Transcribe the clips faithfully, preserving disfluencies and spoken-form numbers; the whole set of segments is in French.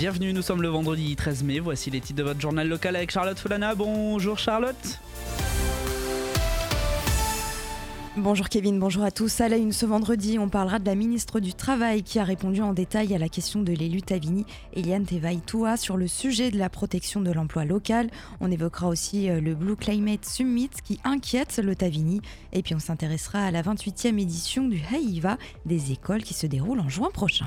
Bienvenue, nous sommes le vendredi treize mai, voici les titres de votre journal local avec Charlotte Foulana. Bonjour Charlotte. Bonjour Kevin, bonjour à tous. À la une ce vendredi, on parlera de la ministre du Travail qui a répondu en détail à la question de l'élu Tavini, Eliane Tevaïtoua, sur le sujet de la protection de l'emploi local. On évoquera aussi le Blue Climate Summit qui inquiète le Tavini. Et puis on s'intéressera à la vingt-huitième édition du Haïva des écoles qui se déroule en juin prochain.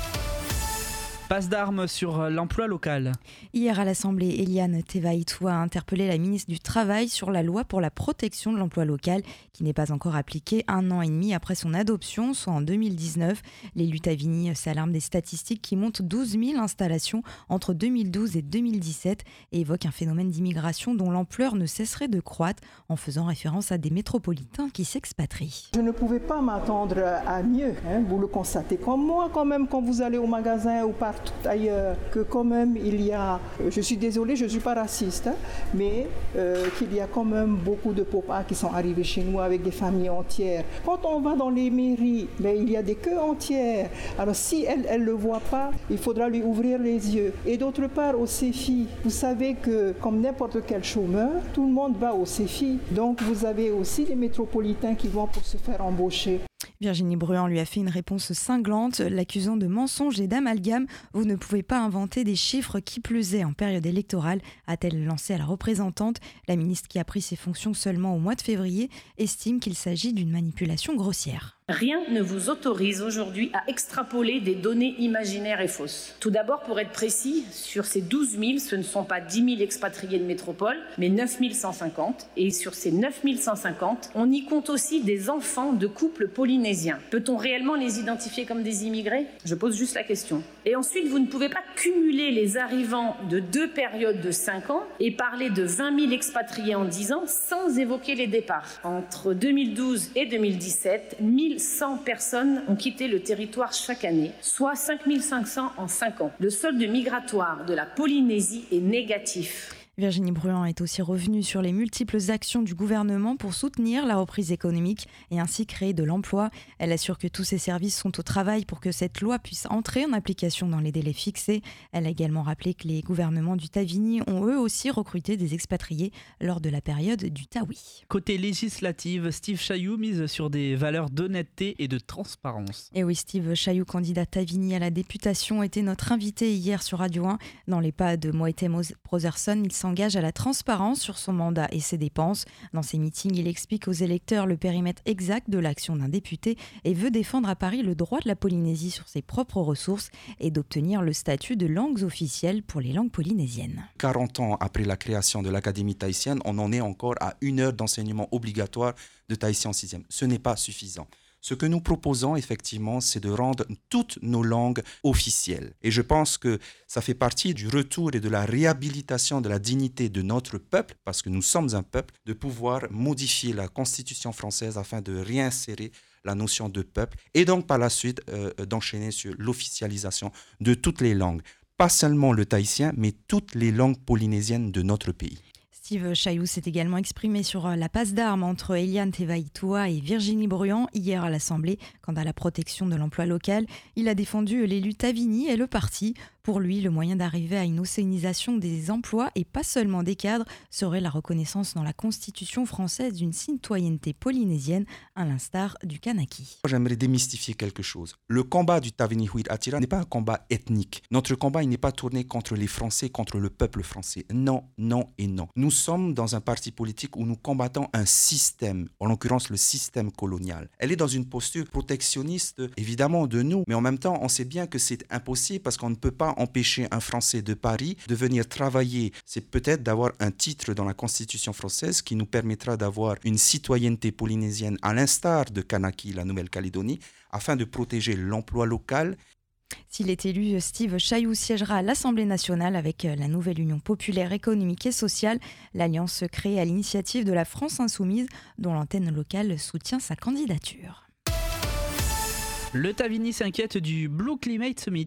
Passe d'armes sur l'emploi local. Hier à l'Assemblée, Eliane Tevaïtoua a interpellé la ministre du Travail sur la loi pour la protection de l'emploi local qui n'est pas encore appliquée un an et demi après son adoption, soit en deux mille dix-neuf. L'élu Tavini s'alarme des statistiques qui montrent douze mille installations entre deux mille douze et deux mille dix-sept et évoque un phénomène d'immigration dont l'ampleur ne cesserait de croître en faisant référence à des métropolitains qui s'expatrient. Je ne pouvais pas m'attendre à mieux, hein, vous le constatez comme moi quand même quand vous allez au magasin ou partout ailleurs, que quand même il y a, je suis désolée, je ne suis pas raciste, hein, mais euh, qu'il y a quand même beaucoup de papas qui sont arrivés chez nous avec des familles entières. Quand on va dans les mairies, mais il y a des queues entières. Alors si elle ne le voit pas, il faudra lui ouvrir les yeux. Et d'autre part au CEFI, vous savez que comme n'importe quel chômeur, tout le monde va au CEFI. Donc vous avez aussi les métropolitains qui vont pour se faire embaucher. Virginie Bruand lui a fait une réponse cinglante, l'accusant de mensonge et d'amalgame. Vous ne pouvez pas inventer des chiffres, qui plus est en période électorale, a-t-elle lancé à la représentante. La ministre, qui a pris ses fonctions seulement au mois de février, estime qu'il s'agit d'une manipulation grossière. Rien ne vous autorise aujourd'hui à extrapoler des données imaginaires et fausses. Tout d'abord, pour être précis, sur ces douze mille, ce ne sont pas dix mille expatriés de métropole, mais neuf mille cent cinquante. Et sur ces neuf mille cent cinquante, on y compte aussi des enfants de couples polynésiens. Peut-on réellement les identifier comme des immigrés ? Je pose juste la question. Et ensuite, vous ne pouvez pas cumuler les arrivants de deux périodes de cinq ans et parler de vingt mille expatriés en dix ans sans évoquer les départs. Entre deux mille douze et deux mille dix-sept, mille cent personnes ont quitté le territoire chaque année, soit cinq mille cinq cents en cinq ans. Le solde migratoire de la Polynésie est négatif. Virginie Bruand est aussi revenue sur les multiples actions du gouvernement pour soutenir la reprise économique et ainsi créer de l'emploi. Elle assure que tous ses services sont au travail pour que cette loi puisse entrer en application dans les délais fixés. Elle a également rappelé que les gouvernements du Tavini ont eux aussi recruté des expatriés lors de la période du Tawi. Côté législative, Steve Chailloux mise sur des valeurs d'honnêteté et de transparence. Et oui, Steve Chailloux, candidat Tavini à la députation, était notre invité hier sur Radio un. Dans les pas de Moïse Brotherson, il s'engage à la transparence sur son mandat et ses dépenses. Dans ses meetings, il explique aux électeurs le périmètre exact de l'action d'un député et veut défendre à Paris le droit de la Polynésie sur ses propres ressources et d'obtenir le statut de langues officielles pour les langues polynésiennes. quarante ans après la création de l'Académie tahitienne, on en est encore à une heure d'enseignement obligatoire de tahitien en sixième. Ce n'est pas suffisant. Ce que nous proposons, effectivement, c'est de rendre toutes nos langues officielles. Et je pense que ça fait partie du retour et de la réhabilitation de la dignité de notre peuple, parce que nous sommes un peuple, de pouvoir modifier la Constitution française afin de réinsérer la notion de peuple et donc par la suite euh, d'enchaîner sur l'officialisation de toutes les langues. Pas seulement le tahitien, mais toutes les langues polynésiennes de notre pays. Steve Chailloux s'est également exprimé sur la passe d'armes entre Eliane Tevaïtoua et Virginie Bruand hier à l'Assemblée quant à la protection de l'emploi local. Il a défendu l'élu Tavini et le parti. Pour lui, le moyen d'arriver à une océanisation des emplois et pas seulement des cadres serait la reconnaissance dans la Constitution française d'une citoyenneté polynésienne, à l'instar du Kanaki. J'aimerais démystifier quelque chose. Le combat du Tavini Huit Atira n'est pas un combat ethnique. Notre combat il n'est pas tourné contre les Français, contre le peuple français. Non, non et non. Nous sommes dans un parti politique où nous combattons un système, en l'occurrence le système colonial. Elle est dans une posture protectionniste, évidemment, de nous, mais en même temps, on sait bien que c'est impossible parce qu'on ne peut pas empêcher un Français de Paris de venir travailler. C'est peut-être d'avoir un titre dans la Constitution française qui nous permettra d'avoir une citoyenneté polynésienne à l'instar de Kanaki, la Nouvelle-Calédonie, afin de protéger l'emploi local. S'il est élu, Steve Chailloux siégera à l'Assemblée nationale avec la nouvelle Union populaire économique et sociale, l'alliance créée à l'initiative de la France insoumise, dont l'antenne locale soutient sa candidature. Le Tavini s'inquiète du Blue Climate Summit.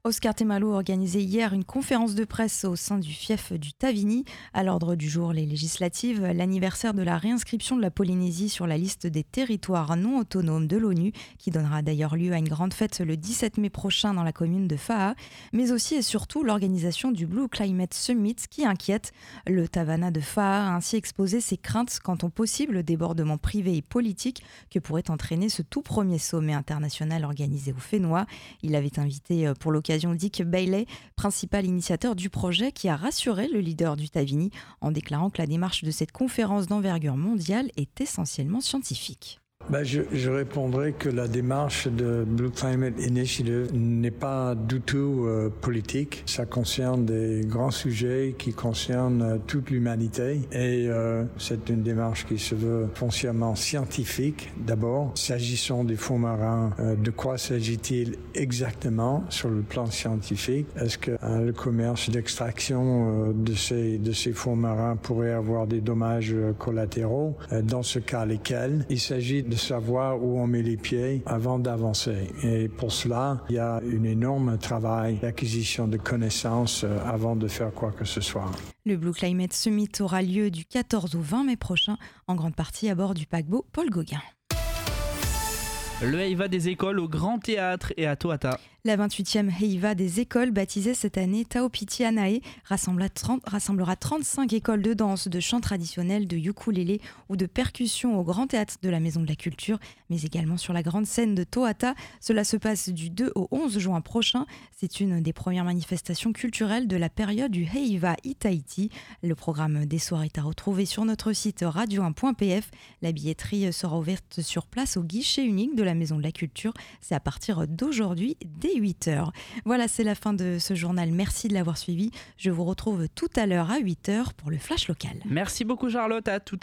Oscar Temalou a organisé hier une conférence de presse au sein du fief du Tavini. À l'ordre du jour, les législatives, l'anniversaire de la réinscription de la Polynésie sur la liste des territoires non autonomes de l'ONU, qui donnera d'ailleurs lieu à une grande fête le dix-sept mai prochain dans la commune de Fa'a, mais aussi et surtout l'organisation du Blue Climate Summit qui inquiète. Le Tavana de Fa'a a ainsi exposé ses craintes quant au possible débordement privé et politique que pourrait entraîner ce tout premier sommet international organisé au Fénois. Il avait invité pour l'occasion Dick Bailey, principal initiateur du projet, qui a rassuré le leader du Tavini en déclarant que la démarche de cette conférence d'envergure mondiale est essentiellement scientifique. Ben je, je répondrai que la démarche de Blue Climate Initiative n'est pas du tout euh, politique. Ça concerne des grands sujets qui concernent euh, toute l'humanité et euh, c'est une démarche qui se veut foncièrement scientifique. D'abord, s'agissant des fonds marins, euh, de quoi s'agit-il exactement sur le plan scientifique? Est-ce que euh, le commerce d'extraction euh, de ces de ces fonds marins pourrait avoir des dommages euh, collatéraux? Euh, dans ce cas, lesquels? Il s'agit de savoir où on met les pieds avant d'avancer. Et pour cela, il y a un énorme travail d'acquisition de connaissances avant de faire quoi que ce soit. Le Blue Climate Summit aura lieu du quatorze au vingt mai prochain, en grande partie à bord du paquebot Paul Gauguin. Le Heiva des écoles au Grand Théâtre et à Toata. La vingt-huitième Heiva des écoles, baptisée cette année Taopiti Anae, rassemblera trente-cinq écoles de danse, de chant traditionnel, de ukulélé ou de percussion au Grand Théâtre de la Maison de la Culture, mais également sur la grande scène de Toata. Cela se passe du deux au onze juin prochain. C'est une des premières manifestations culturelles de la période du Heiva Itaiti. Le programme des soirées est à retrouver sur notre site radio un point p f. La billetterie sera ouverte sur place au guichet unique de la Maison de la Culture. C'est à partir d'aujourd'hui, dès huit heures. Voilà, c'est la fin de ce journal. Merci de l'avoir suivi. Je vous retrouve tout à l'heure à huit heures pour le Flash Local. Merci beaucoup Charlotte, à tout à l'heure.